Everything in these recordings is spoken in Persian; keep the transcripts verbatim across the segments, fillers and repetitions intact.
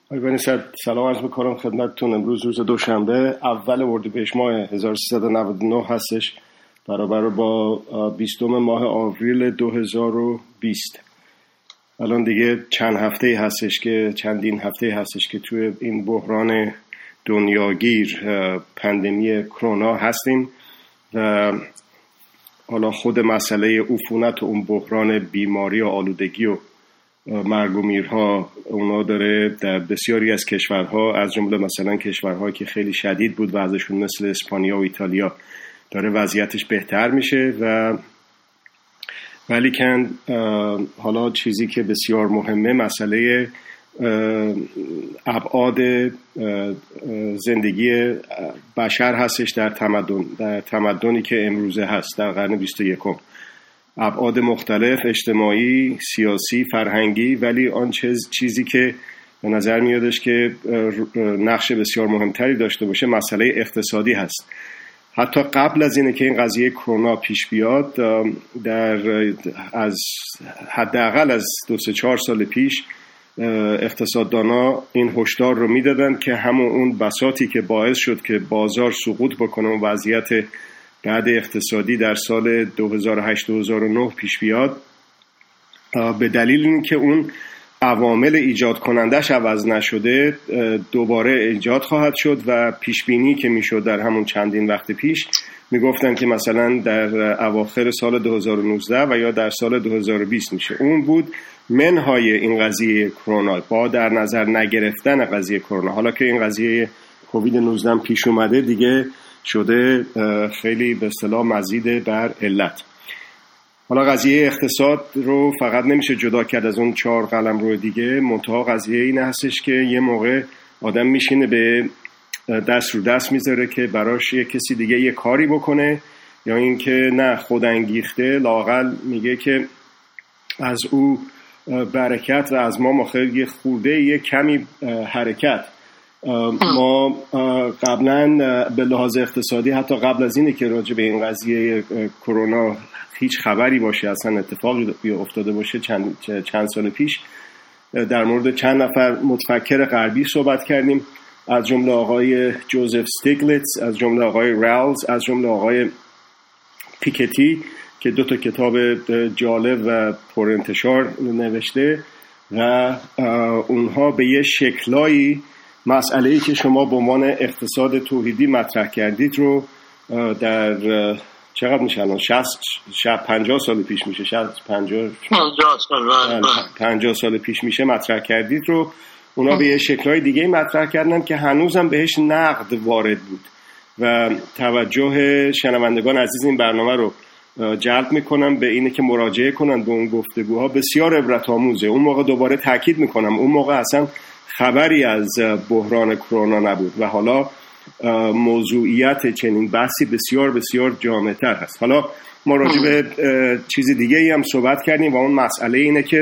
آقای بنی صدر سلام عرض میکنم خدمتتون. امروز روز دوشنبه اول اردیبهشت ماه هزار و سیصد و نود و نه هستش، برابر با بیستم ماه آوریل دو هزار و بیست. الان دیگه چند هفته هستش که چندین هفته هستش که توی این بحران دنیاگیر پاندمی کرونا هستیم و حالا خود مسئله عفونت و اون بحران بیماری و آلودگی و مرگ و میرها اونا داره در بسیاری از کشورها، از جمله مثلا کشورهایی که خیلی شدید بود وضعشون مثل اسپانیا و ایتالیا، داره وضعیتش بهتر میشه. و ولی کن حالا چیزی که بسیار مهمه مسئله ابعاد زندگی بشر هستش در تمدن در تمدنی که امروزه هست در قرن بیست و یکم. ابعاد مختلف، اجتماعی، سیاسی، فرهنگی، ولی آن چیزی که به نظر میادش که نقش بسیار مهمتری داشته باشه مسئله اقتصادی هست. حتی قبل از اینه که این قضیه کرونا پیش بیاد، در از حداقل از دو سه چهار سال پیش اقتصاددانا این هشدار رو میدادن که همون اون بساطی که باعث شد که بازار سقوط بکنه و وضعیت بعد اقتصادی در سال دو هزار و هشت دو هزار و نه پیش بیاد، به دلیل اینکه اون عوامل ایجاد کنندش عوض نشده دوباره ایجاد خواهد شد و پیش بینی که میشد در همون چندین وقت پیش میگفتن که مثلا در اواخر سال دو هزار و نوزده و یا در سال دو هزار و بیست میشه. اون بود منهای این قضیه کرونا با در نظر نگرفتن قضیه کرونا. حالا که این قضیه کووید نوزده پیش اومده دیگه شده خیلی به اصطلاح مزید بر علت. حالا قضیه اقتصاد رو فقط نمیشه جدا کرد از اون چهار قلم رو دیگه. منتها قضیه این هستش که یه موقع آدم میشینه به دست رو دست میذاره که براش یه کسی دیگه یه کاری بکنه، یا این که نه خودانگیخته لااقل میگه که از او برکت و از ما مخیر یه خورده یه کمی حرکت. ما قبلا به لحاظ اقتصادی حتی قبل از اینه که راجع به این قضیه کرونا هیچ خبری باشه، اصلا اتفاقی افتاده باشه، چند, چند سال پیش در مورد چند نفر متفکر غربی صحبت کردیم، از جمله آقای جوزف استیگلیتز، از جمله آقای رالز، از جمله آقای پیکتی که دو تا کتاب جالب و پر انتشار نوشته و اونها به یه شکلایی مسئله‌ای که شما به عنوان اقتصاد توحیدی مطرح کردید رو در چقدر میشه الان شصت شب پنجاه سال پیش میشه شصت پنجاه پنجاه سال پیش میشه مطرح کردید رو اونا به یه شکل‌های دیگه مطرح کردن که هنوزم بهش نقد وارد بود و توجه شنوندگان عزیز این برنامه رو جلب میکنم به اینه که مراجعه کنن به اون گفتگوها، بسیار عبرت آموزه. اون موقع دوباره تاکید میکنم اون موقع اصلا خبری از بحران کرونا نبود و حالا موضوعیت چنین بحثی بسیار بسیار جامع‌تر هست. حالا ما راجع به چیز دیگه ای هم صحبت کردیم و اون مسئله اینه که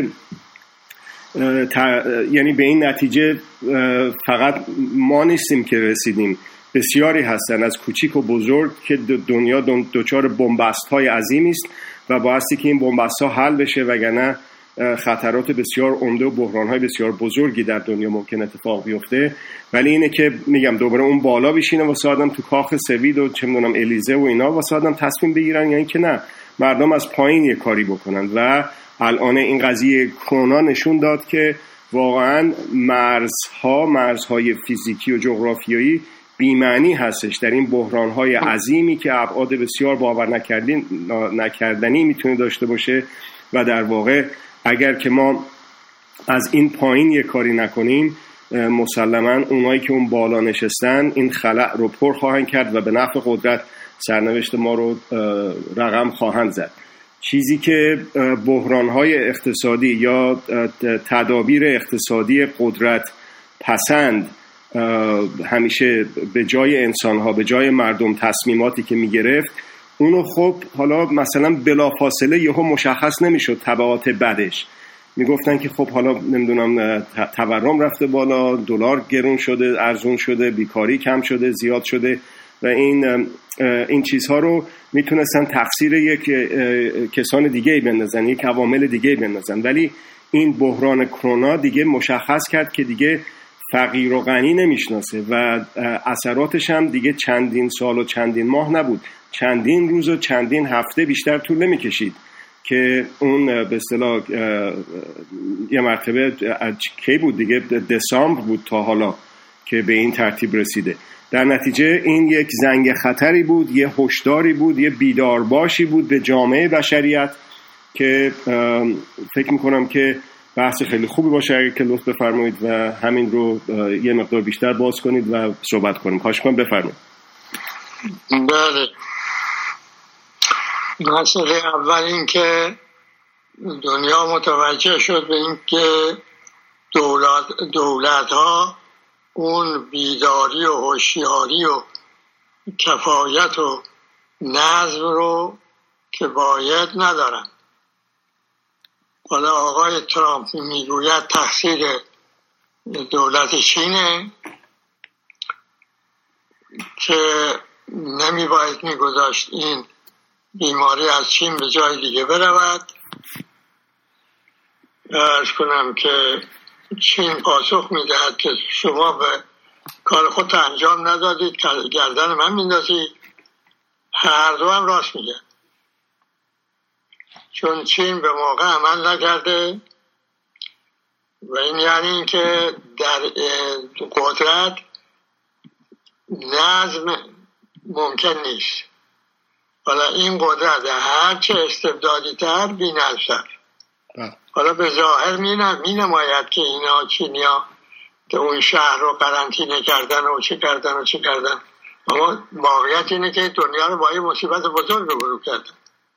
یعنی به این نتیجه فقط ما نیستیم که رسیدیم، بسیاری هستن از کوچیک و بزرگ که دنیا دچار بنبست های عظیمی است و بایستی که این بنبست ها حل بشه، وگرنه خطرات بسیار عمده و بحران‌های بسیار بزرگی در دنیا ممکن اتفاق بیفته. ولی اینه که میگم دوباره اون بالا بشینه واسه آدم تو کاخ سوید و چه میدونم الیزه و اینا واسه آدم تصمیم بگیرن، یا اینکه نه مردم از پایین یه کاری بکنن. و الان این قضیه کرونا نشون داد که واقعا مرزها مرزهای فیزیکی و جغرافیایی بی‌معنی هستش در این بحران‌های عظیمی که ابعاد بسیار باور نکردنی نکردنی میتونه داشته باشه و در واقع اگر که ما از این پایین یه کاری نکنیم مسلماً اونایی که اون بالا نشستن این خلأ رو پر خواهند کرد و به نفع قدرت سرنوشت ما رو رقم خواهند زد. چیزی که بحران‌های اقتصادی یا تدابیر اقتصادی قدرت پسند همیشه به جای انسان‌ها به جای مردم تصمیماتی که می‌گرفت، اونو خب حالا مثلا بلافاصله یهو مشخص نمیشد تبعات بدش. میگفتن که خب حالا نمیدونم تورم رفته بالا، دلار گرون شده، ارزون شده، بیکاری کم شده، زیاد شده و این این چیزها رو میتونستن تقصیر یک کسان دیگه بندازن، یک عوامل دیگه بندازن. ولی این بحران کرونا دیگه مشخص کرد که دیگه فقیر و غنی نمیشناسه و اثراتش هم دیگه چندین سال و چندین ماه نبود، چندین روز و چندین هفته بیشتر طول نمیکشید که اون به اصطلاح یه مرتبه کی بود دیگه، دسامبر بود تا حالا که به این ترتیب رسیده. در نتیجه این یک زنگ خطری بود، یه هشداری بود، یه بیدارباشی بود به جامعه بشریت که فکر میکنم که بحث خیلی خوبی باشه اگر که لطف بفرمایید و همین رو یه مقدار بیشتر باز کنید و صحبت کنیم. خواهش کنم بفرمایید. بله، مسئله اول این که دنیا متوجه شد به این که دولت دولت ها اون بیداری و هوشیاری و کفایت و نظم رو که باید ندارن. حالا آقای ترامپ میگوید تقصیر دولت چینه که نمی باید میگذاشت این بیماری از چین به جای دیگه برود. عرض کنم که چین پاسخ میدهد که شما به کار خود انجام ندادید، گردن من میندازید. هر دو هم راست میگه، چون چین به موقع عمل نکرده و این یعنی این که در قدرت نظم ممکن نیست. حالا این قدرت هرچه استبدادی تر بی نظم‌تر. حالا به ظاهر می نماید که اینا چینیا که اون شهر رو قرنطینه کردن و چه کردن و چه کردن، اما واقعیت اینه که دنیا رو با یه مصیبت بزرگ روبرو کردن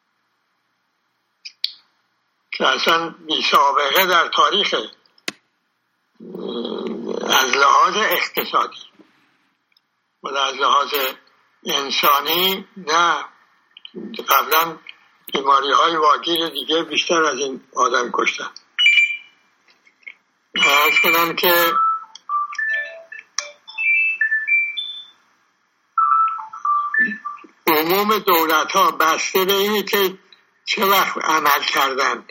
که اصلا بی سابقه در تاریخ از لحاظ اقتصادی و از لحاظ انسانی. نه، قبلا بیماری های واگیر دیگه بیشتر از این آدم کشتن. عرض کنم که عموم دولت ها بسته به اینی که چه وقت عمل کردند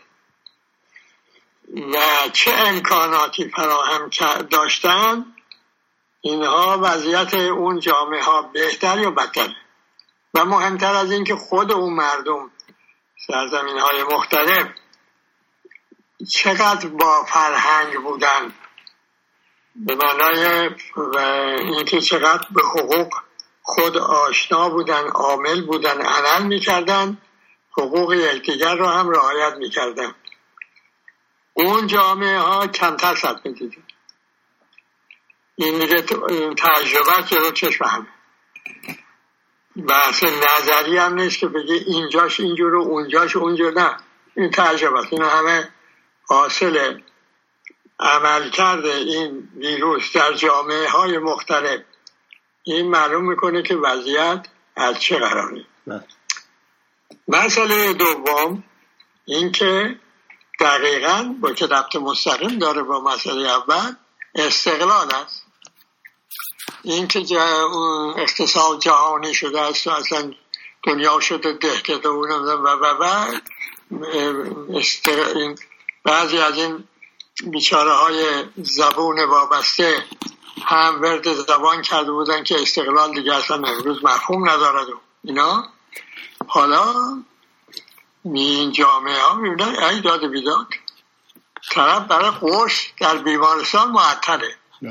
و چه امکاناتی فراهم داشتن، اینها وضعیت اون جامعه ها بهتر یا بدتر. و مهمتر از این که خود اون مردم سرزمین های مختلف چقدر با فرهنگ بودن، به معنای اینکه چقدر به حقوق خود آشنا بودن، عامل بودن، عمل میکردن، حقوق یکدیگر رو هم رعایت میکردن. اون جامعه ها کمتر صدمه دیدن. این میگه تجربه که رو چشم همه بحث نظری هم نیست که بگه اینجاش اینجور و اونجاش اونجور. نه، این تجربه است. این همه حاصل عمل کرده این ویروس در جامعه های مختلف. این معلوم میکنه که وضعیت از چه قراره. مسئله دوم این که دقیقاً با که ربط مستقیم داره با مسئله اول، استقلال است. این که اقتصاد جهانی شده است و اصلا دنیا شده دهکده و و و و بعضی از این بیچاره های زبون وابسته هم ورد زبان کرده بودن که استقلال دیگه اصلا امروز مفهوم ندارد و اینا. حالا این جامعه ها میبینن ای داد بیداد، طرف برای قرص در بیمارستان معطله.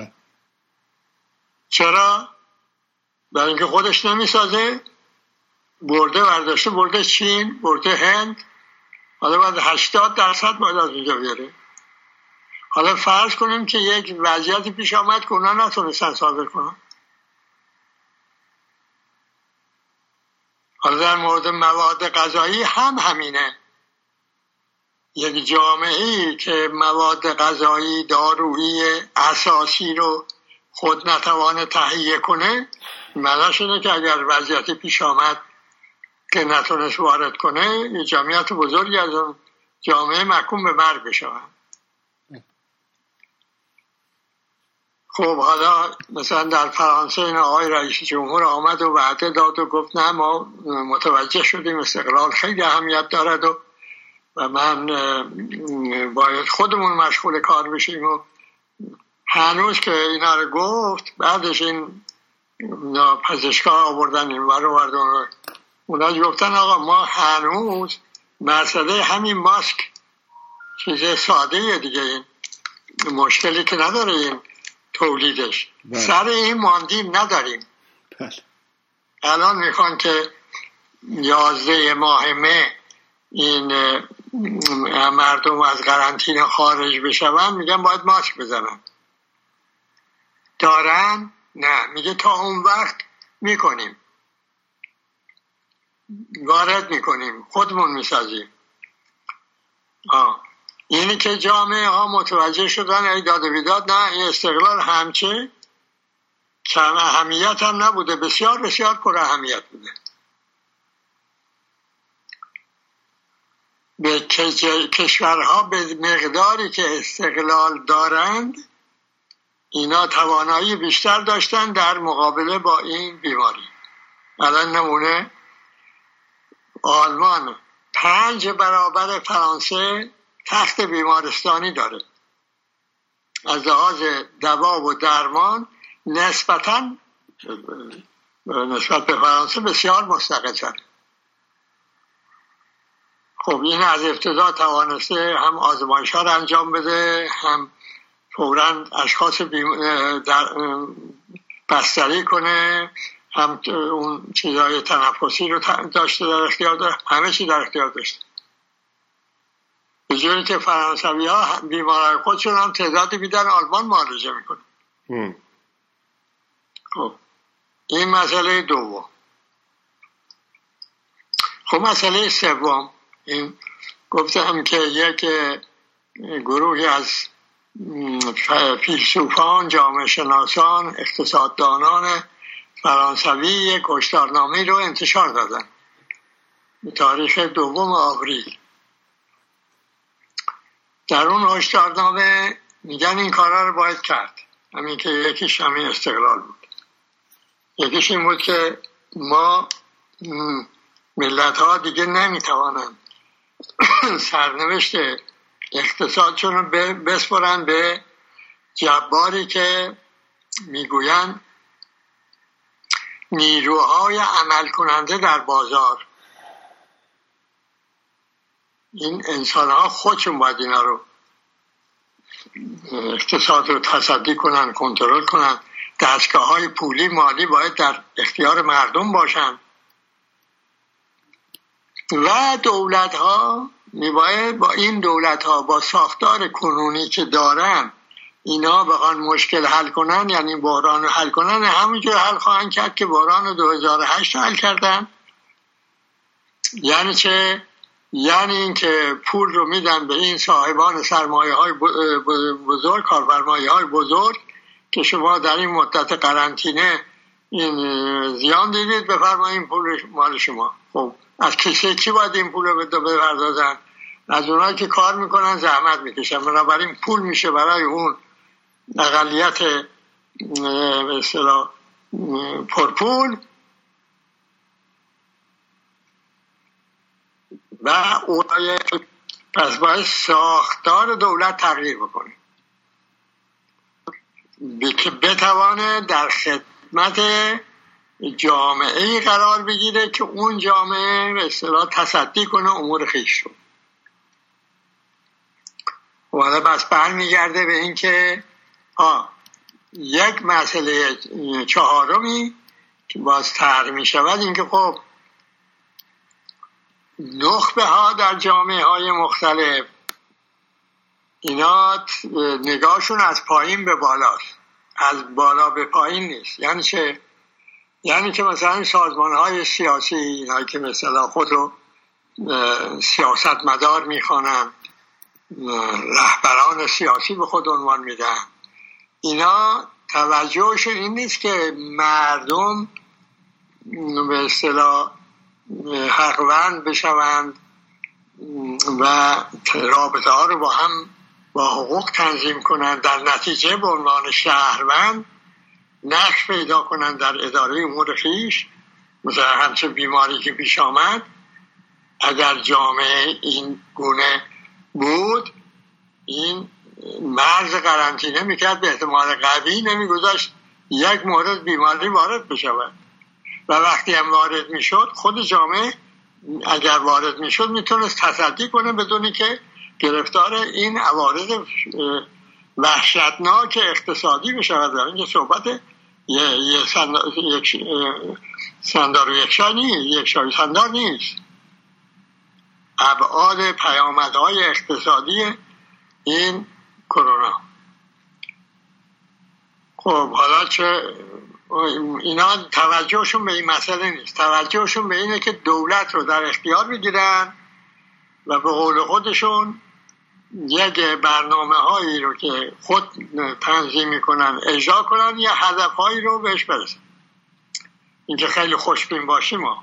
چرا؟ برای اینکه خودش نمیسازه، برده برداشته، برده چین، برده هند. حالا باید هشتاد درصد باید از اونجا بیاره. حالا فرض کنیم که یک وضعیتی پیش آمد که اونا نتونستن صادر کنن. حالا در مورد مواد غذایی هم همینه. یک جامعه‌ای که مواد غذایی دارویی اساسی رو خود نتوانه تهیه کنه، معناش اینه که اگر وضعیتی پیش آمد که نتونست وارد کنه، یه جمعیت بزرگی از اون جامعه محکوم به مرگ بشوند. خب حالا مثلا در فرانسه این آقای رئیس جمهور آمد و وعده داد و گفت نه ما متوجه شدیم استقلال خیلی اهمیت دارد و و من باید خودمون مشغول کار بشیم و هنوز که اینا رو گفت، بعدش این پزشکا آوردن این ور و وردن، اونا گفتن آقا ما هنوز مسئله همین ماسک چیز ساده دیگه، این مشکلی که نداره این تولیدش، بله. سر این ماندیم نداریم. بله. الان میخوان که یازده ماه مه این مردم از قرنطینه خارج بشون، میگن باید ماسک بزنن. دارن؟ نه، میگه تا اون وقت میکنیم، وارد میکنیم، خودمون میسازیم. آه اینی که جامعه ها متوجه شدن ای داد و بیداد، نه این استقلال همچه کم اهمیت هم نبوده، بسیار بسیار پر اهمیت بوده. به کشورها به مقداری که استقلال دارند اینا توانایی بیشتر داشتن در مقابله با این بیماری. الان نمونه آلمان پنج برابر فرانسه تخت بیمارستانی داره، از لحاظ دوا و درمان نسبتاً نسبت به فرانسه بسیار مستقل. خب این از ابتدا توانسته هم آزمایش ها رو انجام بده، هم فوراً اشخاص در بستری کنه، هم اون چیزهای تنفسی رو داشته، در اختیار داشته، همه چی در اختیار داشته. به جوری که فرانسوی ها بیمارای خودشون هم تعدادی بیدن آلمان معالجه میکنه. خب این مسئله دوم. خب مسئله سوم، این گفتم که یک گروهی از فیلسوفان، جامعه شناسان، اقتصاددانان فرانسوی یک هشدارنامه رو انتشار دادن به تاریخ دوم آوریل. در اون هشدارنامه میگن این کارا رو باید کرد. همین که یکیش همین استقلال بود، یکیش این بود که ما ملت ها دیگه نمیتوانند سرنوشت اقتصادشون رو بسپرن به جباری که میگوین نیروهای عمل کننده در بازار. این انسان ها خودشون باید اینا رو اقتصاد رو تصدی کنن، کنترل کنن. دستگاه های پولی مالی باید در اختیار مردم باشن و دولت ها میباید با این دولت ها با ساختار کنونی که دارن اینا بخوان مشکل حل کنن، یعنی بحران رو حل کنن، همونجور حل خواهند کرد که بحران دو هزار و هشت حل کردن. یعنی چه؟ یعنی این که پول رو میدن به این صاحبان سرمایه های بزرگ، کارفرمایه های بزرگ که شما در این مدت قرنطینه این زیان دیدید، بفرمایید پول مال شما. خب از کسی کی باید این پول رو بپردازن؟ از اونایی که کار میکنن، زحمت میکشن، بنابراین پول میشه برای اون اقلیت به اصطلاح پرپول و اونای پس باید ساختار دولت تغییر بکنه که بتوانه در خدمت جامعه قرار بگیره که اون جامعه به اصطلاح تصدی کنه امور خویش رو. و حالا بس برمیگرده به این که ها یک مسئله چهارمی که باز طرح می شود، این که خب نخبه ها در جامعه های مختلف اینا نگاهشون از پایین به بالاست، از بالا به پایین نیست. یعنی چه؟ یعنی که مثلا سازمان های سیاسی، اینایی که مثلا خود رو سیاست مدار میخوانن، رهبران سیاسی به خود عنوان میدن، اینا توجهشون این نیست که مردم به اصطلاح حقوند بشوند و رابطه ها رو با هم با حقوق تنظیم کنند، در نتیجه به عنوان شهروند نقش پیدا کنند در اداره امور خویش. مثلا همچه بیماری که پیش آمد، اگر جامعه این گونه بود، این مرز قرنطینه میکرد، به احتمال قوی نمیگذاشت یک مورد بیماری وارد بشود و وقتی هم وارد میشد خود جامعه اگر وارد میشد میتونست تصدی کنه بدونی که گرفتار این عوارض وحشتناک اقتصادی بشود. در اینجا صحبت یه, یه سندار یک سندار و یک شای نیست، یک شای سندار نیست. ابعاد پیامدهای اقتصادی این کرونا. خب حالا چه اینا توجهشون به این مسئله نیست، توجهشون به اینه که دولت رو در اختیار بگیرن و به قول خودشون یک برنامه هایی رو که خود تنظیم میکنن اجرا کنن یا هدف هایی رو بهش برسن. اینکه خیلی خوشبین باشیم ما.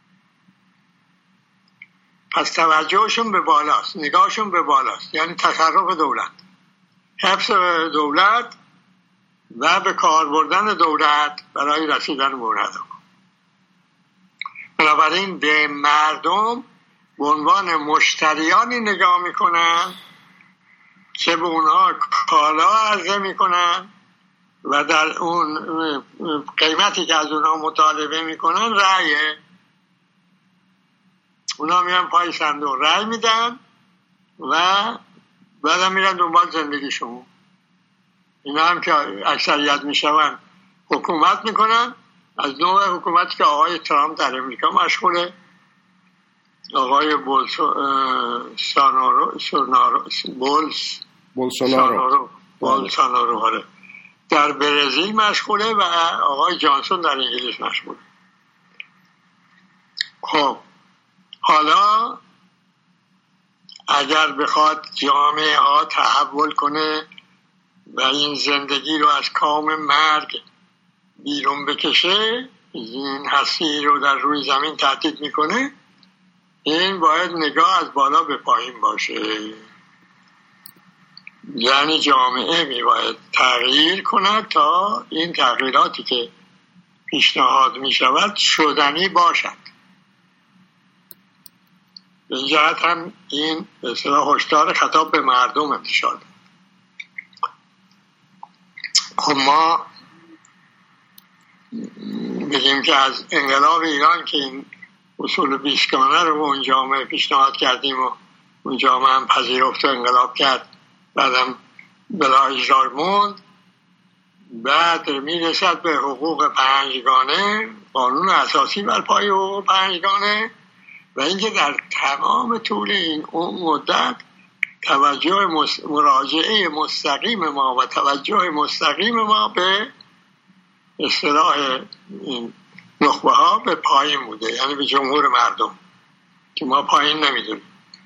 پس توجهشون به بالاست، نگاهشون به بالاست، یعنی تصرف دولت، حفظ دولت و به کار بردن دولت برای رسیدن به اون هدف. بنابراین به مردم به عنوان مشتریانی نگاه میکنن که به اونها کالا عرضه میکنن و در اون قیمتی که از اونها مطالبه میکنن رأیه. اونا میرن پای صندوق رأی میدن و بعدم میرن دنبال زندگیشون. اینا هم که اکثریت میشون حکومت میکنن، از نوع حکومتی که آقای ترامپ در امریکا مشغوله، آقای بولسونارو بولس بولسونارو بولسونارو در برزیل مشغوله و آقای جانسون در انگلیس مشغوله. خب حالا اگر بخواد جامعه ها تحول کنه و این زندگی رو از کام مرگ بیرون بکشه، این هستی رو در روی زمین تهدید میکنه، این باید نگاه از بالا به پایین باشه. یعنی جامعه میباید تغییر کند تا این تغییراتی که پیشنهاد میشود شدنی باشد. به این جهت هم این به اصطلاح هشدار خطاب به مردم انتشار. خب ما بگیم که از انقلاب ایران که این اصول بیستگانه رو اون جامعه پیشنهاد کردیم و اون جامعه هم پذیرفت و انقلاب کرد، بعدم بلا اجرا موند، بعد میرسد به حقوق پنجگانه، قانون اساسی بر پای حقوق پنجگانه، و اینکه در تمام طول این مدت توجه مراجعه مستقیم ما و توجه مستقیم ما به اصطلاح این نخبه ها به پایین بوده، یعنی به جمهور مردم که ما پایین نمیدونیم.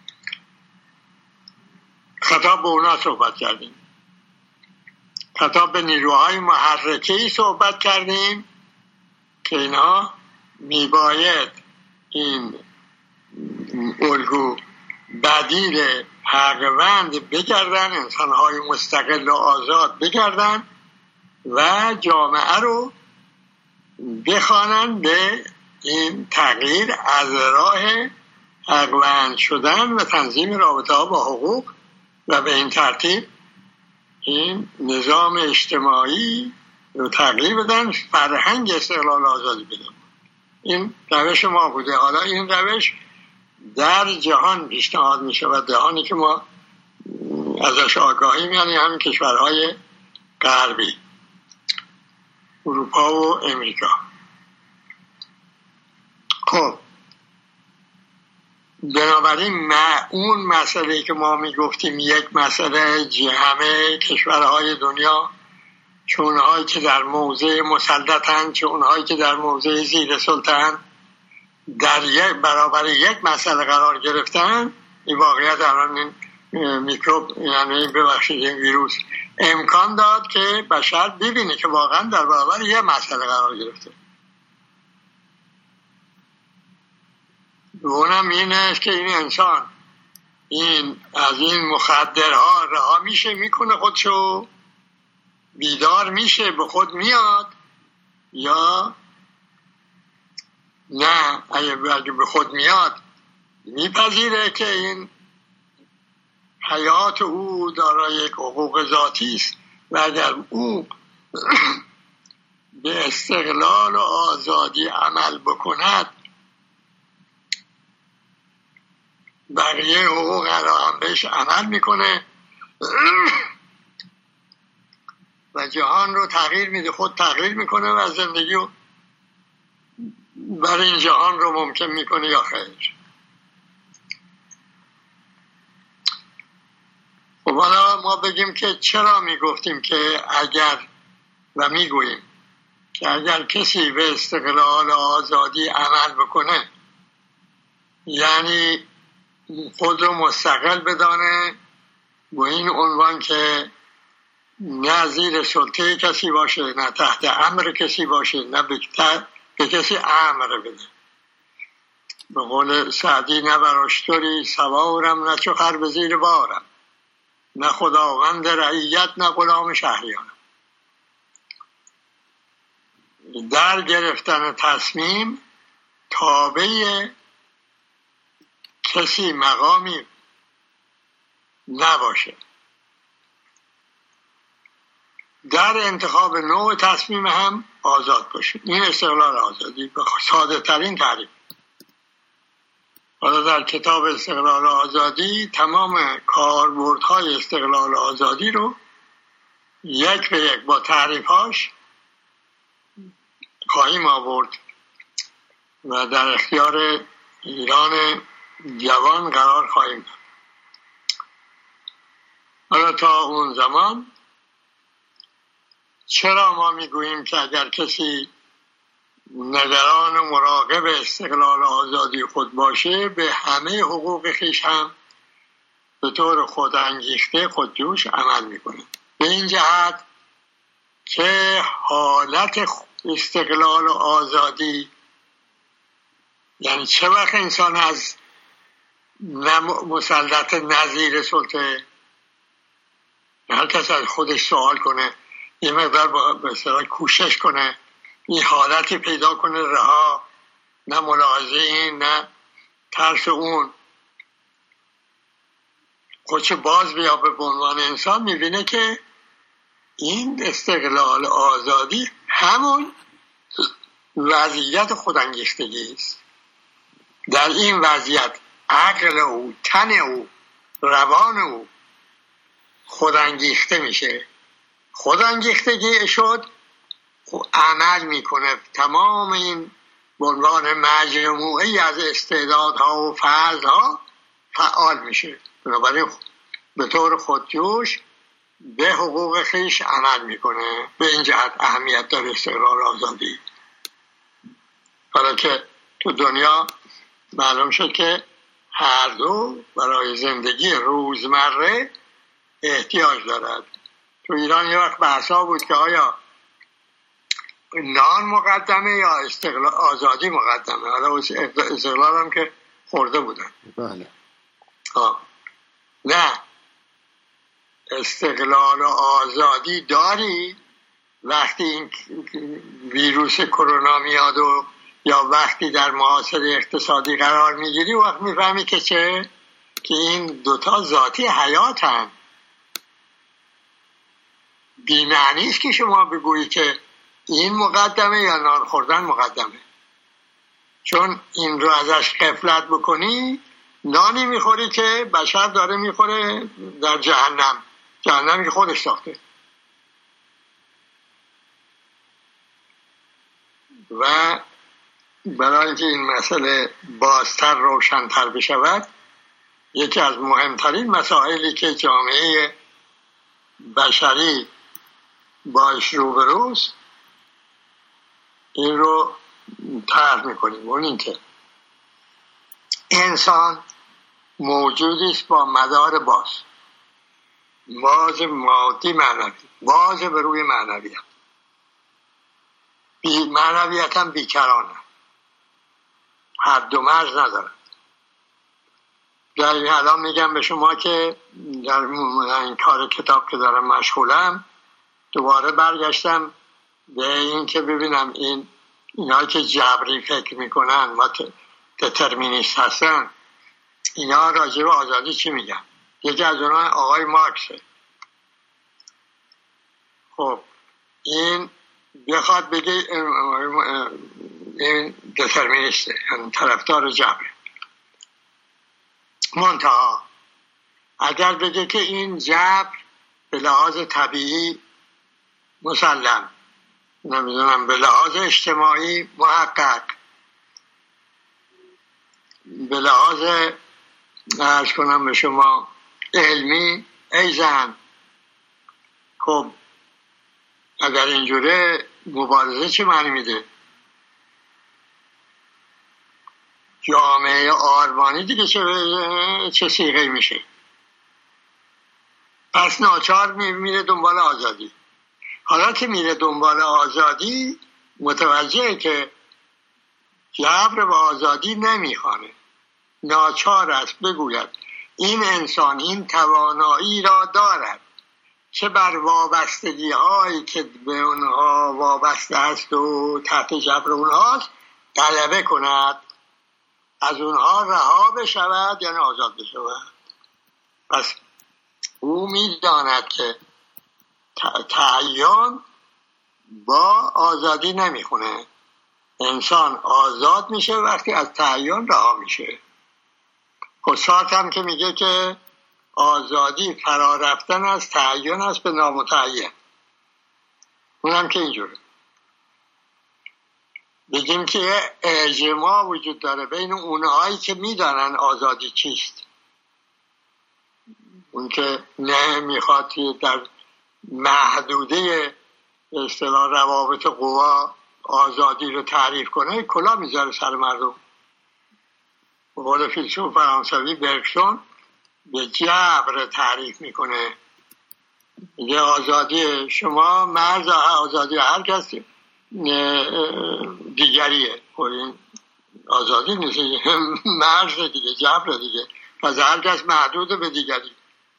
خطاب به اونا صحبت کردیم، خطاب به نیروهای محرکه‌ای صحبت کردیم که اینا میباید این الگو بدیل حقوند بگردن، انسانهای مستقل و آزاد بگردن و جامعه رو بخوانن به این تغییر از راه حقوند شدن و تنظیم رابطه ها با حقوق و به این ترتیب این نظام اجتماعی رو تغییر بدن، فرهنگ استقلال آزادی بدن. این روش ما بوده. حالا این روش در جهان پیشنهاد می شود، جهانی که ما ازش آگاهیم، یعنی همین کشورهای غربی، اروپا و امریکا. خب بنابراین ما اون مسئله که ما می گفتیم یک مسئله همه کشورهای دنیا، چه اونهایی که در موضع مسلطن چه اونهایی که در موضع زیر سلطن در یک برابر یک مسئله قرار گرفتن، این واقعیت الان این میکروب، یعنی ببخشید این ویروس، امکان داد که بشر ببینه که واقعا در برابر یک مسئله قرار گرفته. اونم این است که این انسان این از این مخدرها رها میشه، میکنه خودشو، بیدار میشه، به خود میاد، یا نه اگه به خود میاد میپذیره که این حیات او دارای یک حقوق ذاتی است و اگر او به استقلال و آزادی عمل بکند بقیه حقوق را هم بهش عمل میکنه و جهان رو تغییر میده، خود تغییر میکنه و زندگی رو برای این جهان رو ممکن میکنه یا خیر. خب حالا ما بگیم که چرا میگفتیم که اگر و میگوییم که اگر کسی به استقلال و آزادی عمل بکنه یعنی خود رو مستقل بدانه با این عنوان که نه زیر سلطه کسی باشه، نه تحت امر کسی باشه، نه به کسی امر بده. به قول سعدی نه بر اشتری سوارم نه چو خر به زیر بارم، نه خداوند رعیت نه غلام شهریانم. در گرفتن تصمیم تابع کسی مقامی نباشه، در انتخاب نوع تصمیم هم آزاد باشه. این استقلال آزادی به ساده ترین تعریف. حالا در کتاب استقلال آزادی تمام کاربردهای استقلال آزادی رو یک به یک با تعریفهاش خواهیم آورد و در اختیار ایران جوان قرار خواهیم داد. حالا تا اون زمان چرا ما میگوییم که اگر کسی نگران و مراقب استقلال آزادی خود باشه به همه حقوق خویش هم به طور خودانگیخته خودجوش عمل میکنه؟ به این جهت که حالت استقلال و آزادی یعنی چه وقت انسان از مسلط نظیر سلطه، هر کس از خودش سوال کنه، یه مقدار به اصطلاح کوشش کنه، این حالتی پیدا کنه رها، نه ملاحظه این نه ترس اون، خودش باز بیابه به عنوان انسان، میبینه که این استقلال آزادی همون وضعیت خودانگیختگی است. در این وضعیت عقل او، تن او، روان او خودانگیخته میشه. خودانگیختگی شد عمل میکنه، تمام این به عنوان مجموعی از استعدادها و فعلها فعال میشه. بنابراین به طور خودجوش به حقوق خویش عمل میکنه. به این جهت اهمیت داره استقلال آزادی. حالا که تو دنیا معلوم شد که هر دو برای زندگی روزمره احتیاج دارد. تو ایران یه وقت بحثا بود که آیا نان مقدمه یا استقلال آزادی مقدمه. حالا استقلال هم که خورده بودن. بله. آه. نه، استقلال و آزادی داری وقتی این ویروس کرونا میاد و یا وقتی در محاصره اقتصادی قرار میگیری، وقت میفهمی که چه؟ که این دوتا ذاتی حیات هم. بی‌معنی است که شما بگویی که این مقدمه یا نان خوردن مقدمه، چون این رو ازش غفلت بکنی نانی میخوری که بشر داره میخوره در جهنم، جهنمی که خودش ساخته. و برای اینکه این مسئله بازتر روشن‌تر بشود، یکی از مهمترین مسائلی که جامعه بشری باش روبروست این رو طرح میکنیم. اون این که انسان موجودی است با مدار باز، باز مادی معنوی، باز به روی معنویت. بی معنویت هم بیکرانه، حد و مرز نداره. در این الان میگم به شما که در این کار کتاب که دارم مشغولم، دوباره برگشتم به این که ببینم این اینا که جبری فکر میکنن و دترمینیست هستن، اینا راجع به آزادی چی میگن. یکی از اونها آقای مارکسه. خب این بخواد بگه این دترمینیسته، یعنی طرفدار جبره. منتها اگر بگه که این جبر به لحاظ طبیعی مسلم، نمیدونم به لحاظ اجتماعی محقق، به لحاظ عرض کنم به شما علمی ایزن، خب اگر اینجوره مبارزه چه معنی میده؟ جامعه آرمانی دیگه چه, چه سیغه‌ای میشه؟ پس ناچار میره دنبال آزادی. حالا که میره دنبال آزادی متوجهه که جبر و آزادی نمیخوانه، ناچار است بگوید این انسان این توانایی را دارد چه بر وابستگی هایی که به اونها وابسته است و تحت جبر اونهاست غلبه کند، از اونها رها بشود، یعنی آزاد بشود. پس او میداند که تعین با آزادی نمیخونه. انسان آزاد میشه وقتی از تعین رها میشه. سارتر هم که میگه که آزادی فرا رفتن از تعین است به نامتعین. اونم که اینجوره. بگیم که اجماع وجود داره بین اونهایی که میدانن آزادی چیست، اون که نه میخواد در محدوده اصطلاح روابط قوا آزادی رو تعریف کنه، کلا میذاره سر مردم. به قول فیلسوف فرانسوی برگسون به جبر تعریف میکنه، میگه آزادی شما مرز آزادی هر کس دیگریه. این آزادی نیست، مرز دیگه، جبر دیگه. پس هر کس محدود به دیگری.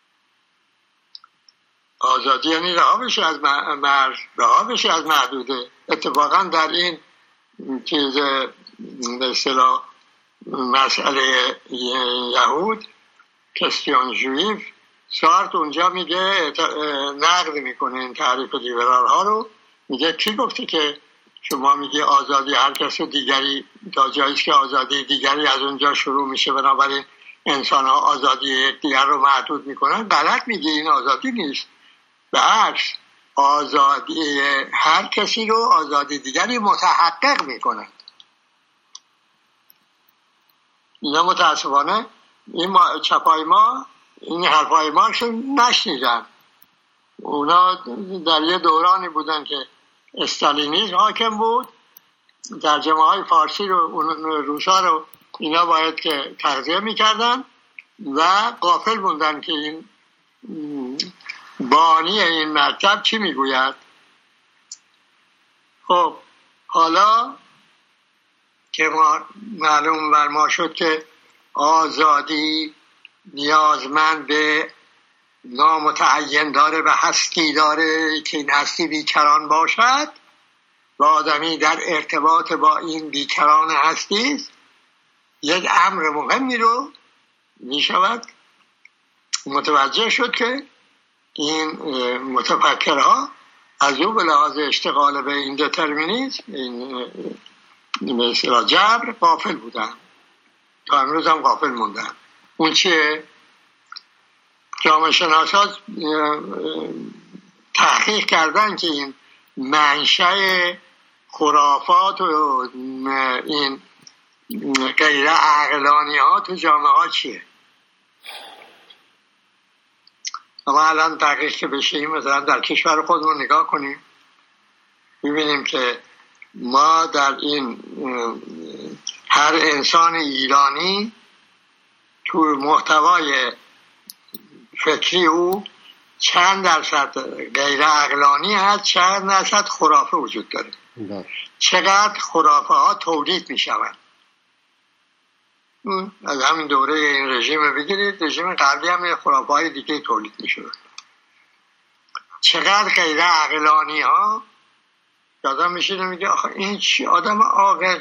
آزادی یعنی رها بشه از مرز، رها بشه از محدوده. اتفاقا در این چیز به اصطلاح مسئله یهود، کستیون جویف، سارت اونجا میگه نقد میکنه این تعریف لیبرال ها رو. میگه کی گفته که شما میگه آزادی هر کس دیگری تا جایی که آزادی دیگری از اونجا شروع میشه، بنابراین انسان ها آزادی دیگر رو محدود میکنن؟ غلط میگه، این آزادی نیست. به عکس آزادی هر کسی رو آزادی دیگری متحقق میکنن. اینا متاسفانه این ما چپای ما این حرفای ما رو نشنیدن. اونا در یه دورانی بودن که استالینیسم حاکم بود، ترجمه های فارسی رو روسا رو اینا باید که تغذیه میکردن و غافل موندن که این بانی این مکتب چی میگوید. خب حالا که ما معلوم بر ما شد که آزادی نیازمند به نامتعین داره و هستی داره که این هستی بیکران باشد و آدمی در ارتباط با این بیکران هستی است، یک امر مهمی رو می شود متوجه شد که این متفکرها از او به لحاظ اشتغال به این دترمینیسم، این مثلا جبر، غافل بودن. تا امروز هم غافل موندن. اون چیه؟ جامعه شناسا تحقیق کردن که این منشأ خرافات و این غیر عقلانی ها تو جامعه ها چیه. اما الان تحقیق که بشیم مثلا در کشور خودمون نگاه کنیم، میبینیم که ما در این هر انسان ایرانی تو محتوای فکری او چند درصد غیر عقلانی هست، چند درصد خرافه وجود داره. ده. چقدر خرافه ها تولید می شوند. از همین دوره این رژیم بگیرید، رژیم قبلی هم خرافه های دیگه تولید می شود. چقدر غیر عقلانی ها آدم میشینه میگه آخه این چی آدم عاقل،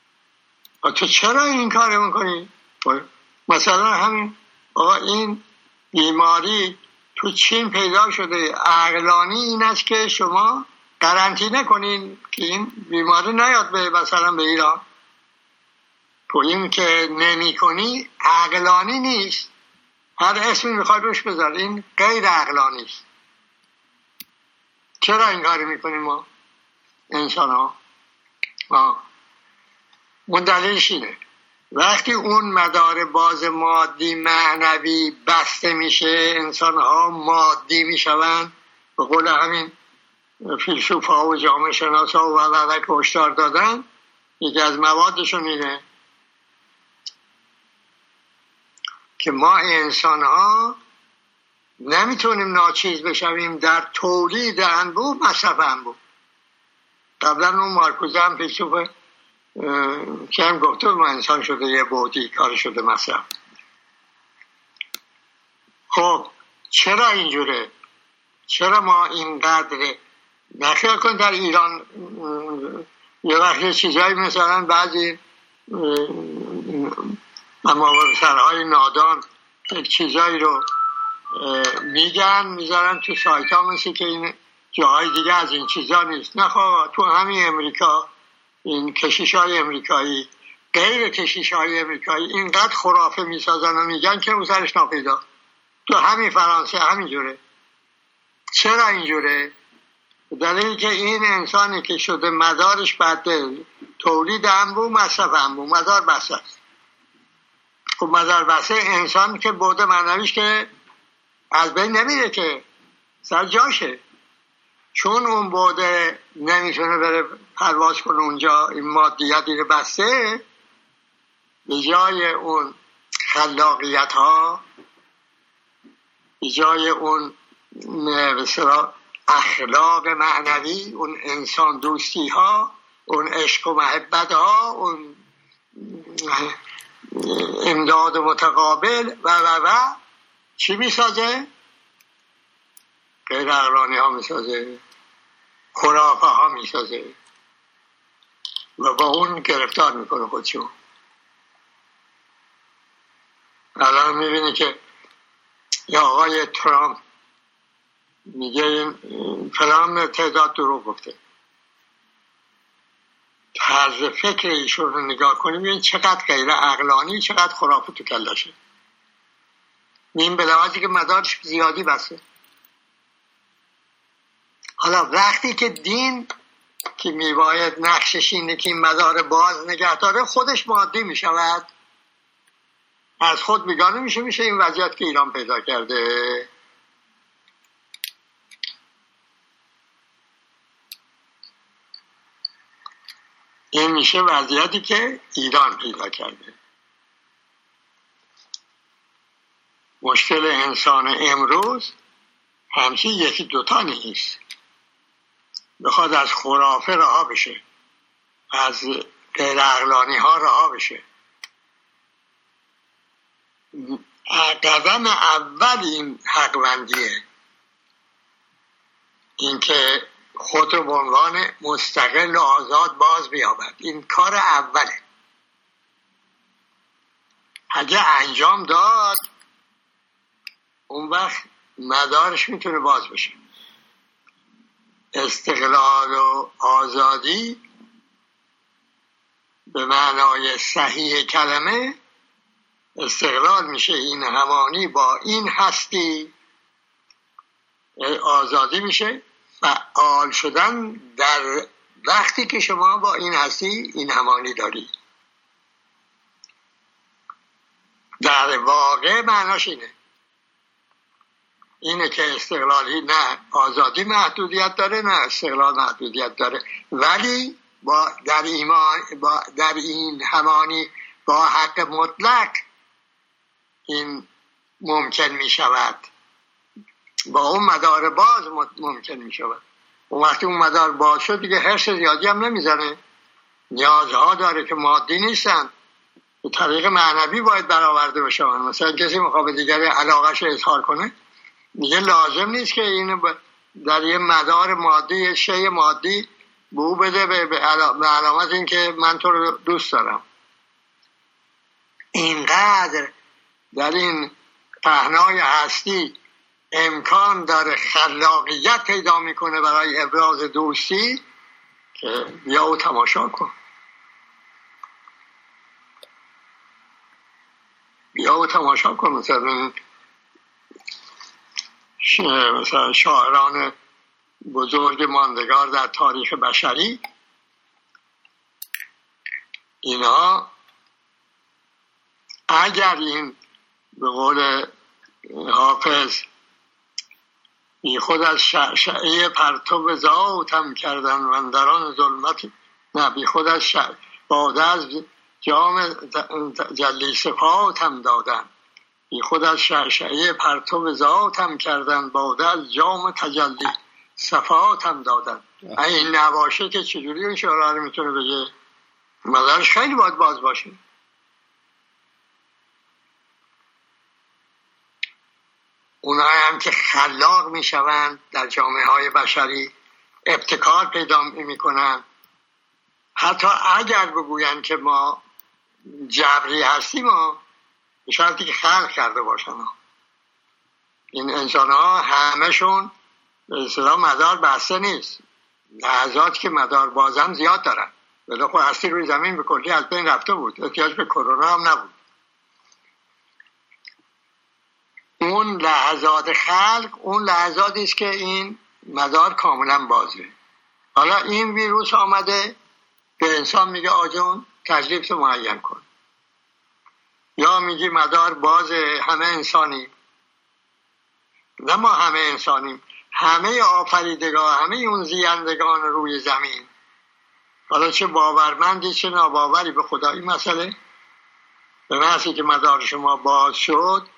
تو چرا این کار میکنی؟ مثلا همین آقا این بیماری تو چین پیدا شده عقلانی این است که شما قرنطینه کنین که این بیماری نیاد به مثلا به ایران. تو این که نمی کنی عقلانی نیست، هر اسمی میخوای روش بذار، این غیر عقلانی است. چرا این کاری میکنیم ما انسان ها؟ آه. اون دلیلش اینه وقتی اون مدار باز مادی معنوی بسته میشه انسان ها مادی میشوند. به قول همین فیلسوف ها و جامعه شناس ها و ولدک هشدار دادن، یکی از موادشون اینه که ما انسان ها نمیتونیم ناچیز بشویم در تولید انبوه مصرف انبوه. قبلا اون مارکوزه هم فیلسوف که هم گفته ما انسان شده یه بودی کار شده مصرف. خب چرا اینجوره؟ چرا ما اینقدر نخیر کن در ایران یه وقت چیزایی مثلا بعضی اما سرهای نادان چیزایی رو میگن میذارن تو سایت ها مثل که این جاهای دیگه از این چیزا نیست. نخواه تو همین امریکا این کشیش های امریکایی غیر کشیش های امریکایی اینقدر خرافه میسازن و میگن که اون سرش ناپیدا. تو همین فرانسه همین جوره. چرا اینجوره؟ دلیل که این انسانی که شده مدارش بده تولید انبوه مصرف انبوه مدار بسته است. خب مدار بسته انسان که بوده معنویش که از بین نمیره که سر جاشه، چون اون بوده نمیتونه بره پرواز کنه اونجا این مادیتی رو بسته، به جای اون خلاقیت ها به جای اون مثلا اخلاق معنوی اون انسان دوستی ها اون عشق و محبت ها اون امداد متقابل و و و چی میسازه؟ غیر عقلانی ها میسازه، خرافه ها میسازه و با اون گرفتار میکنه خودشو. الان میبینی که یا آقای ترامپ میگه فلان تعداد دروغ گفته. طرز فکر ایشون رو نگاه کنیم ببین چقدر غیر عقلانی چقدر خرافه تو کلشه. این به لحاظی که مدارش زیادی بسته. حالا وقتی که دین که میباید نقشش اینه که این مدار باز نگه داره خودش مادی میشود، از خود بیگانه میشه، میشه این وضعیت که ایران پیدا کرده. این میشه وضعیتی که ایران پیدا کرده. مشکل انسان امروز همچین یکی دوتا نیست. بخواد از خرافه رها بشه، از غیر عقلانی ها رها بشه، قدم اول این حقوندیه، این که خود رو به عنوان مستقل و آزاد باز بیابد. این کار اوله. اگه انجام داد اون وقت مدارش میتونه باز بشه. استقلال و آزادی به معنای صحیح کلمه استقلال میشه این همانی با این هستی، آزادی میشه فعال شدن در وقتی که شما با این هستی این همانی داری. در واقع معناش اینه اینه که استقلالی نه آزادی محدودیت داره نه استقلال محدودیت داره، ولی با در ایمان با در این همانی با حق مطلق این ممکن می شود، با اون مدار باز ممکن می شود. اون وقتی اون مدار باز شد دیگه حرص زیادی هم نمیزنه، نیازها داره که مادی نیستن، به طریق معنوی باید برآورده بشن. مثلا کسی مقابل دیگری علاقهش رو اظهار کنه میگه لازم نیست که اینو در یه مدار مادی شی مادی بو بده به علامت این که من تو رو دوست دارم. اینقدر در این پهنای هستی امکان داره خلاقیت پیدا میکنه برای ابراز دوستی، که بیا و تماشا کن، بیا و تماشا کن. مثلا مثلا شاعران بزرگ ماندگار در تاریخ بشری، اینا اگر این به قول حافظ بی خود از شعشعه پرتو ذاتم کردن و اندران ظلمت، نه بی خود از شع... باده از جام جلی صفاتم دادن، بی خود از شعشعه پرتو ذاتم کردن، باده از جام تجلی صفاتم دادن. این نباشه که چجوری این شعرها رو میتونه بگه؟ مدارش خیلی باید باز باشه. اونایی هم که خلاق میشوند در جامعه های بشری، ابتکار پیدا میکنن، حتی اگر بگوین که ما جبری هستیم، ما به شرطی که خلق کرده باشن. این انسان ها همشون به اصطلاح مدار بسته نیست، لحظات که مدار بازم زیاد دارن، ولی خب هستی روی زمین به کلی از بین رفته بود، احتیاج به کرونا هم نبود. اون لحظات خلق اون لحظاتی است که این مدار کاملا بازه. حالا این ویروس آمده به انسان میگه آجون تکلیف رو معین کن، یا میگی مدار بازه، همه انسانیم. نه ما همه انسانیم، همه آفریدگاه، همه اون زیندگان روی زمین، حالا چه باورمندی چه ناباوری به خدا. این مسئله به محضی که مدار شما باز شد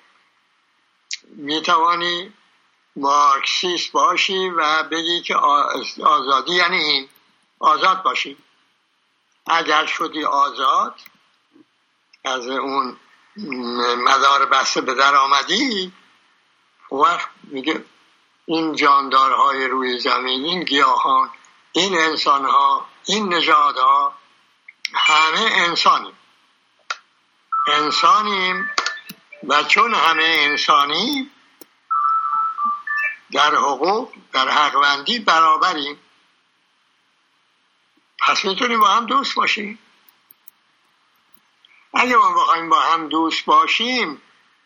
میتوانی مارکسیست باشی و بگی که آزادی یعنی این، آزاد باشی. اگر شدی آزاد، از اون مدار بسته به در آمدی، وقت میگه این جاندارهای روی زمین، این گیاهان، این انسانها، این نژادها، همه انسانیم انسانیم و چون همه انسانیم در حقوق، در حقوندی برابریم، پس میتونیم با هم دوست باشیم. اگه ما بخوایم با هم دوست باشیم،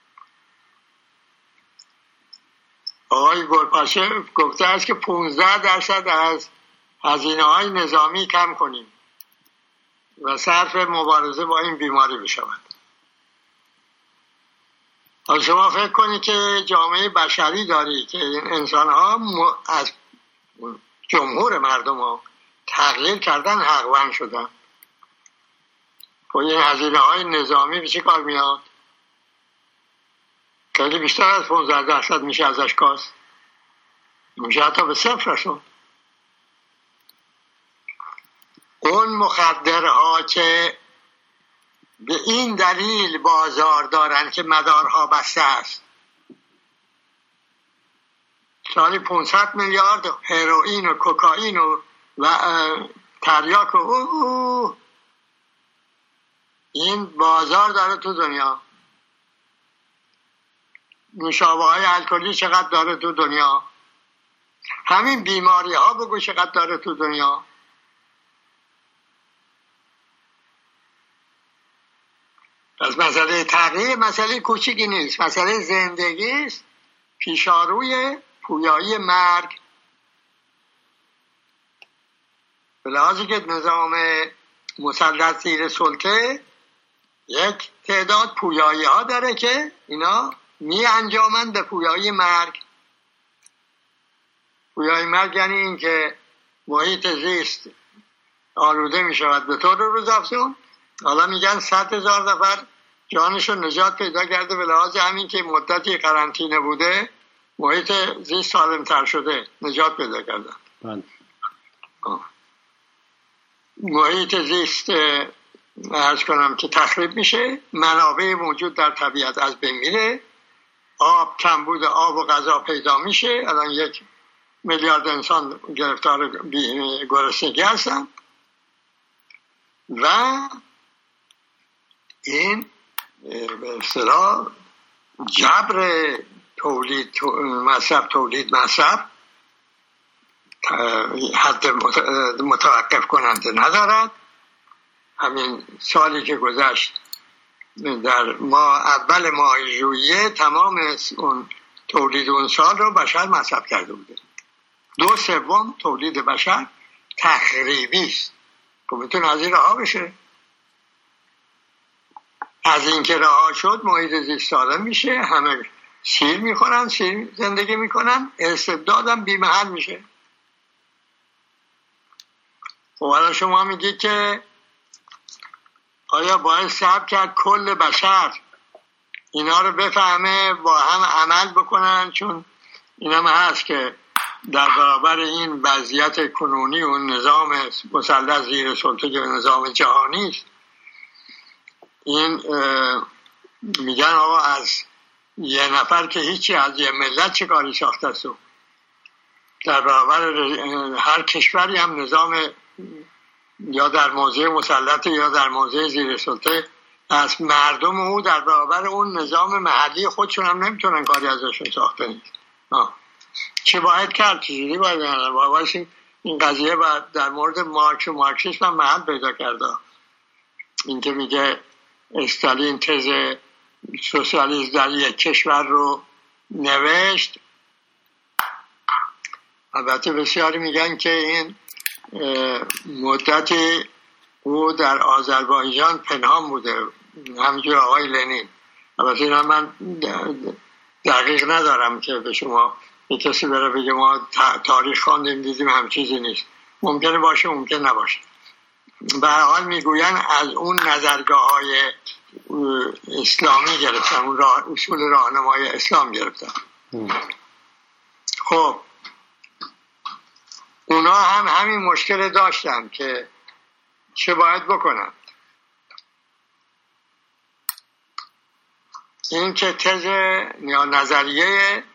آقای گلپاشه گفته است که پونزده درصد از هزینه های نظامی کم کنیم و صرف مبارزه با این بیماری بشود. حالا شما فکر کنید که جامعه بشری داری که این انسان ها از جمهور مردم ها تغییر کردن، حقوند شدن، خب این هزینه های نظامی به چه کار میاد؟ خیلی بیشتر از پانزده درصد میشه ازش کاست، میشه حتی به صفر رسون. اون مخدرها که به این دلیل بازار دارن که مدارها بسته است، سالی پانصد میلیارد هروئین و کوکائین و, و تریاک و او او. این بازار داره تو دنیا. نوشابه های الکلی چقدر داره تو دنیا. همین بیماری ها بگو چقدر داره تو دنیا. پس مسئله تغییر مسئله کوچیکی نیست، مسئله زندگی است پیشاروی پویایی مرگ. به لحاظی که نظام مسلط زیر سلطه یک تعداد پویایی ها داره که اینا می انجامند به پویایی مرگ. پویایی مرگ یعنی این که محیط زیست آلوده می شود به طور روزافزون. حالا میگن صد هزار نفر جانشون نجات پیدا کرده به لحاظ همین که مدتی قرنطینه بوده، محیط زیست سالمتر شده، نجات پیدا کردن. محیط زیست عرض کنم که تخریب میشه، منابع موجود در طبیعت از بین میره، آب، کمبود آب و غذا پیدا میشه. الان یک میلیارد انسان گرفتار گرسنگی هستن و این به اصطلاح جبر تولید مصرف تولید مصرف حد متوقف کننده ندارد. همین سالی که گذشت در ما اول ماه ژوئیه تمام اون تولید اون سال رو بشر مصرف کرده بوده. دو سوم تولید بشر تخریبی است. خب میتونه از این رها بشه. از این که رها شد محیط زیست سالم میشه، همه شیر میخورن، شیر زندگی میکنن، استبدادم بی محل میشه. خب حالا شما میگید که آیا باید صبر کرد کل بشر اینا رو بفهمه با هم عمل بکنن؟ چون این هم هست که در برابر این وضعیت کنونی و نظام مسلط زیر سلطه که نظام جهانی است، این میگن آقا از یه نفر که هیچی، از یه ملت چه کاری ساخته است. در برابر هر کشوری هم نظام یا در موضع مسلط یا در موضع زیر سلطه از مردم او در برابر اون نظام محلی خودشون هم نمیتونن کاری ازشون ساخته نیست. چه باید کرد؟ چیزی باید باید این قضیه باید در مورد مارکس و مارکسیسم هم محل پیدا کرده. این که میگه استالین تز سوسیالیسم در یک کشور رو نوشت. البته بسیاری میگن که این مدتی او در آذربایجان پنهان بوده، همینجور آقای لنین. البته این من دقیق ندارم که به شما به کسی بره بگه ما تاریخ خواندیم دیدیم هم چیزی نیست. ممکنه باشه، ممکن نباشه. به هر حال میگوین از اون نظرگاه های اسلامی گرفتن، اون راه اصول راهنمای اسلام گرفتن. خب اونا هم همین مشکل داشتن که چه باید بکنن. این که تز یا نظریه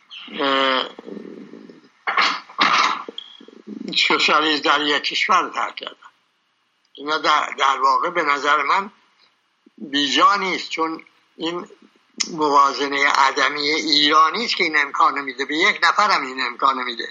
سوسیالیسم در یک کشور ترک کردن. اینا در, در واقع به نظر من بیجا نیست، چون این موازنه عدمی ایرانی است که این امکان میده، به یک نفر هم این امکان میده.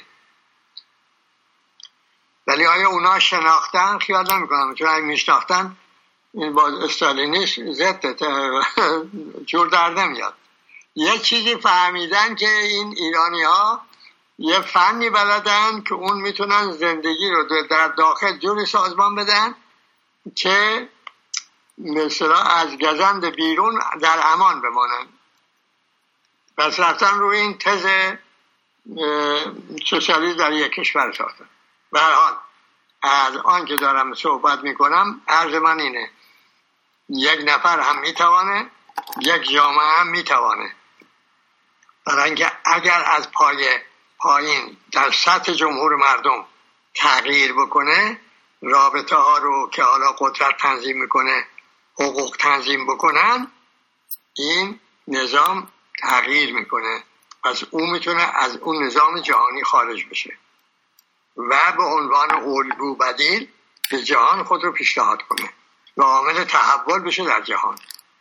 ولی آیا اونا شناختن؟ خیال نمیکنم، چون اگه میشناختن این با استالینیسم ضد جور در نمیاد. یه چیزی فهمیدن که این ایرانی ها یه فنی بلدن که اون میتونن زندگی رو در داخل جوری سازمان بدن که مثلا از گزند بیرون در امان بمانن. پس رفتن روی این تز سوسیالیسم در یک کشور ساختن. به هر حال از آن که دارم صحبت میکنم عرض من اینه، یک نفر هم میتوانه، یک جامعه هم میتوانه. برای اینکه اگر از پای پایین در سطح جمهور مردم تغییر بکنه، رابطه ها رو که حالا قدرت تنظیم میکنه حقوق تنظیم بکنن، این نظام تغییر میکنه. پس اون میتونه از اون نظام جهانی خارج بشه و به عنوان الگو بدیل به جهان خود رو پیشنهاد کنه و عامل تحول بشه در جهان.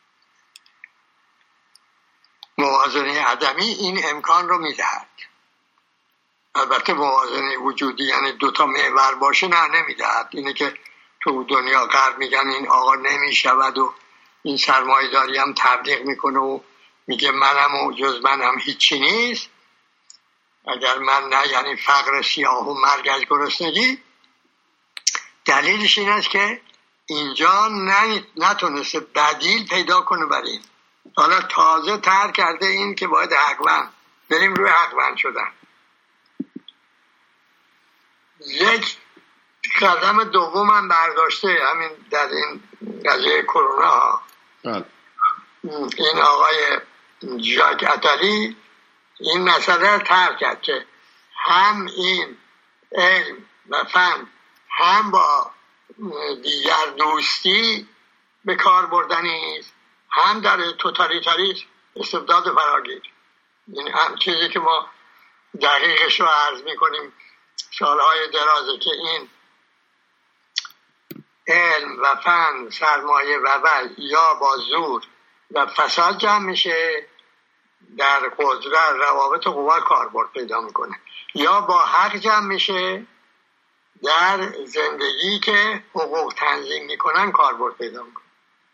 موازنه عدمی این امکان رو میدهد. البته موازنه وجودی یعنی دوتا محور باشه نه نمیدهد. اینه که تو دنیا غرب میگن این آقا نمیشود و این سرمایه‌داری هم تبلیغ میکنه و میگه منم و جز منم هیچی نیست. اگر من نه یعنی فقر سیاه و مرگ از گرسنگی. دلیلش این است که اینجا نتونسته بدیل پیدا کنه برای این. حالا تازه تر کرده این که باید حقوند بریم روی حقوند شدن. یک قدم دوم هم برداشته همین در این قضیه کرونا. این آقای ژاک اتاری این مسئله رو طرح کرد که هم این علم و فن هم با دیگر دوستی به کار بردنی است، هم در توتالیتاریسم استبداد فراگیر. این هم چیزی که ما دقیقش رو عرض میکنیم سالهای درازه که این علم و فن سرمایه و وی یا با زور و فساد جمع میشه در قدرت روابط قوا کاربرد پیدا میکنه، یا با حق جمع میشه در زندگی که حقوق تنظیم میکنن کاربرد پیدا میکنه.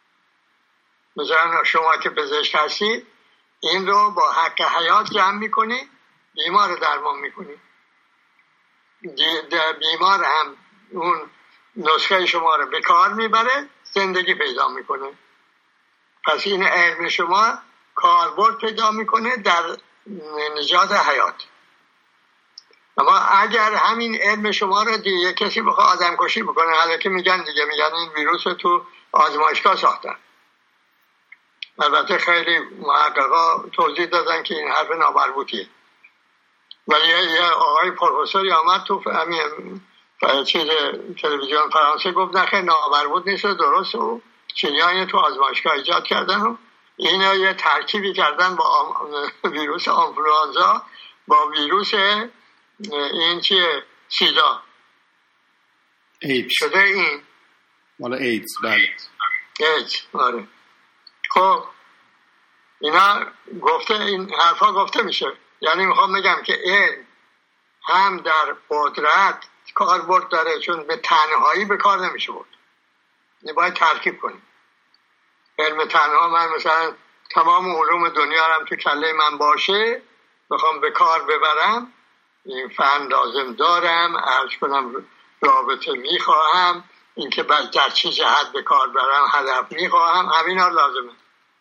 مثلا شما که پزشک هستید این رو با حق حیات جمع میکنید، بیمار رو درمان میکنید، بیمار هم اون نسخه شما رو به کار میبره، زندگی پیدا میکنه. پس این علم شما کاربرد پیدا میکنه در نجات حیات. اما اگر همین علم شما رو دیگه کسی بخواه آدم کشی بکنه، حالا که میگن دیگه میگن این ویروس رو تو آزمایشگاه ساختن. البته خیلی محققا توضیح دادن که این حرف نامربوطیه، ولی یه آقای پروفسوری آمد تو همین چیز تلویزیون فرانسه گفت نه خیلی نامربوط نیست، درست و چینی‌ها تو آزمایشگاه ایجاد کردن و اینا یه ترکیبی کردن با ویروس آنفلوانزا با ویروس این چیه سیدا ایدز شده، این مال ایدز. بله ایدز. آره خب اینا گفته، این حرفا گفته میشه. یعنی میخوام بگم که علم هم در قدرت کاربرد داره، چون به تنهایی به کار نمیشه برد، این باید ترکیب کنیم. علم تنها من مثلا تمام علوم دنیا هم تو کله من باشه بخوام به کار ببرم، این فن لازم دارم، عرض کنم رابطه میخواهم، اینکه بعد در چه جهت به کار برم هدف میخواهم، همینا لازمه.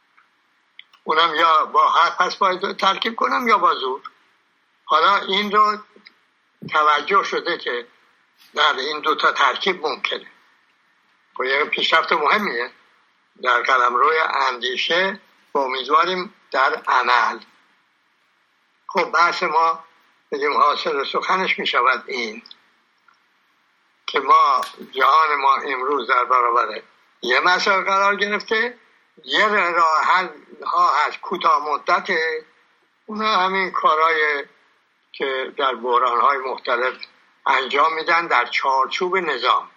اونم یا با حق پس باید ترکیب کنم یا با زور. حالا این رو توجه شده که در این دوتا ترکیب ممکنه. خب یه پیشرفت مهمیه در قلمرو اندیشه و امیدواریم در عمل. خب بحث ما بگیم حاصل سخنش می شود این که ما جهان ما امروز در برابر یه مسئله قرار گرفته، یه راه حل ها هست کوتاه مدته، اون همین کارهای که در بحران های مختلف انجام میدن در چارچوب نظام.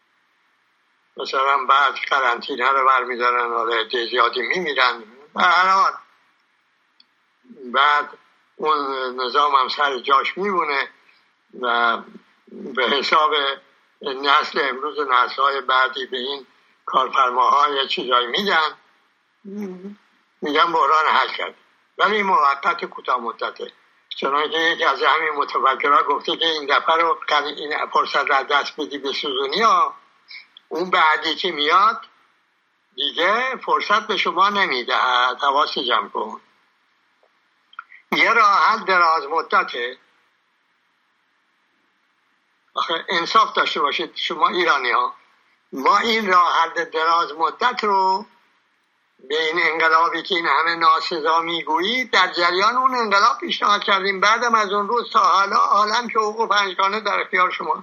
مثلا بعد قرنطینه رو برمیدارن، حالا عده زیادی میمیرن به هر حال، بعد اون نظام هم سر جاش میمونه و به حساب نسل امروز و نسل های بعدی به این کارفرماها یه چیزایی میدن، میگن بحران حل کرد، ولی این موقت کوتاه مدته. چنانکه یکی از همین متفکرها گفته که این دفعه رو این فرصت را دست بدی به سوزونی ها، اون بعدی که میاد دیگه فرصت به شما نمیده، حواس جمع کن. یه راه حل دراز مدته. آخه انصاف داشته باشید شما ایرانی ها، ما این راه حل دراز مدت رو به این انقلابی که این همه ناسزا میگویی در جریان اون انقلاب پیشنهاد کردیم، بعدم از اون روز تا حالا عالم که حقوق پنجگانه در اختیار شما.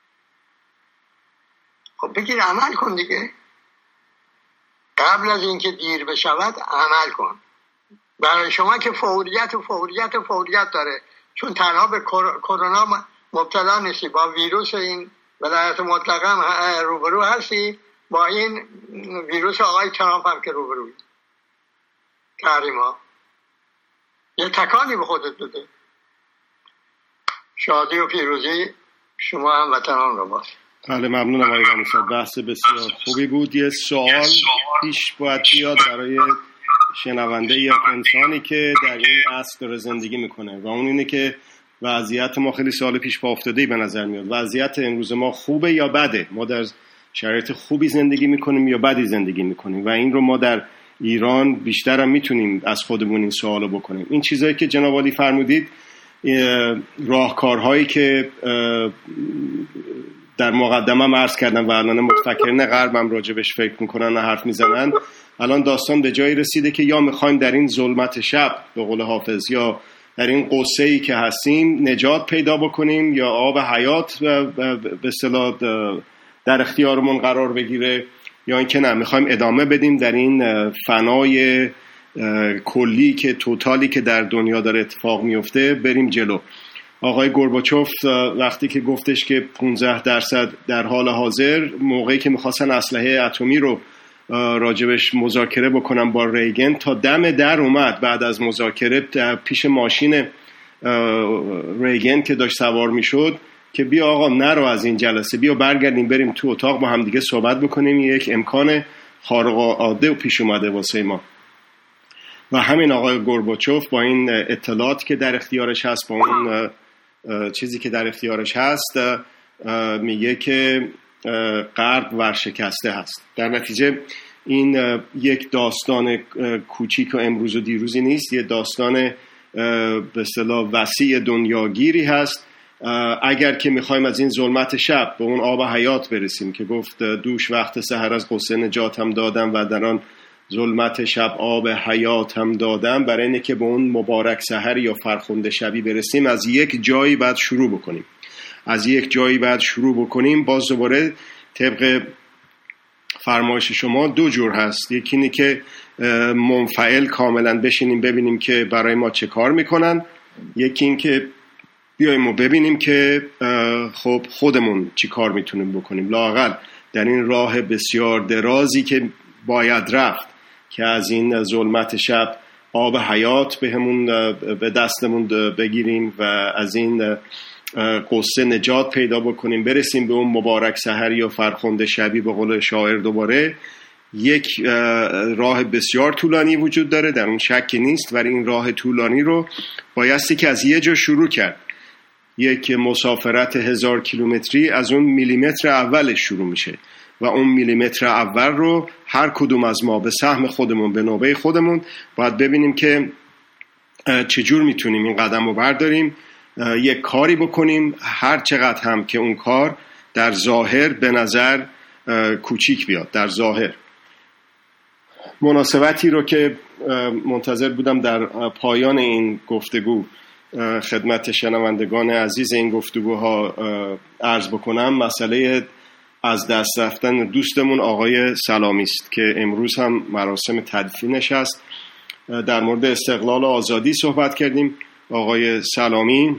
خب بگیر عمل کن دیگه، قبل از اینکه دیر بشود عمل کن. برای شما که فوریت و فوریت و فوریت داره، چون تنها به کرونا مبتلا نیستی، با ویروس این ولایت مطلقه هم روبرو هستی، با این ویروس آقای ترامپ هم که روبروی تحریما. یه تکانی به خودت بده. شادی و پیروزی شما هم وطنان رو باز. بله ممنونم آقای رامسا، بحث بسیار خوبی بود. یه سوال پیش باید بیاد برای شنونده یا انسانی که در این عصر داره زندگی میکنه و اون اینه که وضعیت ما خیلی سال پیش پا افتاده‌ای به نظر میاد. وضعیت امروز ما خوبه یا بده؟ ما در شرایط خوبی زندگی میکنیم یا بدی زندگی میکنیم؟ و این رو ما در ایران بیشتر هم میتونیم از خودمون این سوالو بکنیم. این چیزایی که جناب عالی فرمودید، راهکارهایی که در مقدمه هم عرض کردم و الان متفکرین غرب هم راجبش فکر میکنن و حرف میزنن، الان داستان به جایی رسیده که یا میخوایم در این ظلمت شب به قول حافظ یا در این قصه‌ای که هستیم نجات پیدا بکنیم یا آب حیات به اصطلاح در اختیارمون قرار بگیره، یا اینکه نه میخوایم ادامه بدیم در این فنای کلی که توتالی که در دنیا داره اتفاق میفته بریم جلو. آقای گورباچوف وقتی که گفتش که پانزده درصد در حال حاضر موقعی که میخواستن اسلحه اتمی رو راجبش مذاکره بکنم با ریگن، تا دم در اومد بعد از مذاکره پیش ماشین ریگن که داشت سوار میشد که بیا آقا نرو از این جلسه، بیا برگردیم بریم تو اتاق با هم دیگه صحبت بکنیم. یک امکان خارق العاده پیش اومده واسه ما. و همین آقای گورباچوف با این اطلاعاتی که در اختیارش هست، با اون چیزی که در اختیارش هست، میگه که غرب ورشکسته هست. در نتیجه این یک داستان کوچیک و امروز و دیروزی نیست، یه داستان به اصطلاح وسیع دنیاگیری هست. اگر که میخوایم از این ظلمت شب به اون آب حیات برسیم که گفت دوش وقت سحر از غصه نجاتم دادم و در آن ظلمت شب آب حیات هم دادم، برای اینه که به اون مبارک سحر یا فرخنده شبی برسیم از یک جایی بعد شروع بکنیم. از یک جایی بعد شروع بکنیم. باز دوباره طبق فرمایش شما دو جور هست. یکی اینه که منفعل کاملا بشینیم ببینیم که برای ما چه کار میکنن، یکی این که بیاییم و ببینیم که خب خودمون چی کار میتونیم بکنیم. لااقل در این راه بسیار درازی که باید رفت که از این ظلمت شب آب حیات به همون به دستمون بگیریم و از این قصه نجات پیدا بکنیم، برسیم به اون مبارک سحر یا فرخنده شبی به قول شاعر. دوباره یک راه بسیار طولانی وجود داره، در اون شکی نیست، ولی این راه طولانی رو بایستی که از یه جا شروع کرد. یک مسافرت هزار کیلومتری از اون میلیمتر اولش شروع میشه و اون میلیمتر اول رو هر کدوم از ما به سهم خودمون به نوبه خودمون باید ببینیم که چجور میتونیم این قدم رو برداریم، یک کاری بکنیم، هر چقدر هم که اون کار در ظاهر به نظر کوچیک بیاد. در ظاهر مناسبتی رو که منتظر بودم در پایان این گفتگو خدمت شنوندگان عزیز این گفتگوها عرض بکنم، مسئله از دست رفتن دوستمون آقای سلامی است که امروز هم مراسم تدفینش است. در مورد استقلال و آزادی صحبت کردیم. آقای سلامی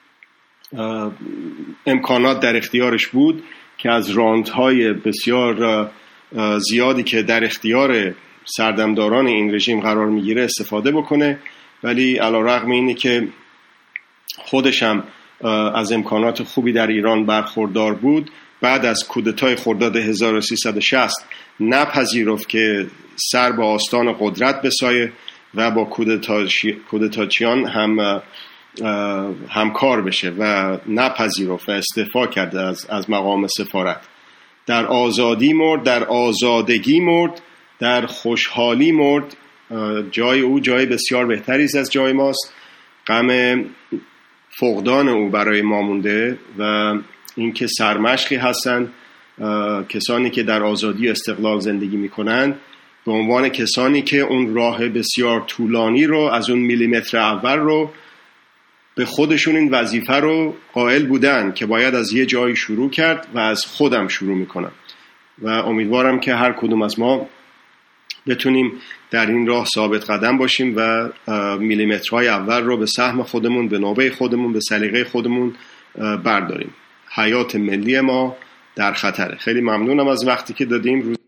امکانات در اختیارش بود که از راندهای بسیار زیادی که در اختیار سردمداران این رژیم قرار میگیره استفاده بکنه، ولی علیرغم اینه که خودش هم از امکانات خوبی در ایران برخوردار بود، بعد از کودتای خرداد هزار و سیصد و شصت نپذیرفت که سر به آستان قدرت بسایه و با کودتاچیان هم همکار بشه و نپذیرفت و استعفا کرد از از مقام سفارت. در آزادی مرد، در آزادگی مرد، در خوشحالی مرد. جای او جای بسیار بهتری از جای ماست. غم فقدان او برای ما مونده و اینکه سرمشقی هستن کسانی که در آزادی استقلال زندگی میکنن به عنوان کسانی که اون راه بسیار طولانی رو از اون میلیمتر اول رو به خودشون این وظیفه رو قائل بودن که باید از یه جایی شروع کرد و از خودم شروع میکنم و امیدوارم که هر کدوم از ما بتونیم در این راه ثابت قدم باشیم و میلیمترهای اول رو به سهم خودمون به نوبه خودمون به سلیقه خودمون برداریم. حیات ملی ما در خطره. خیلی ممنونم از وقتی که دادیم. روز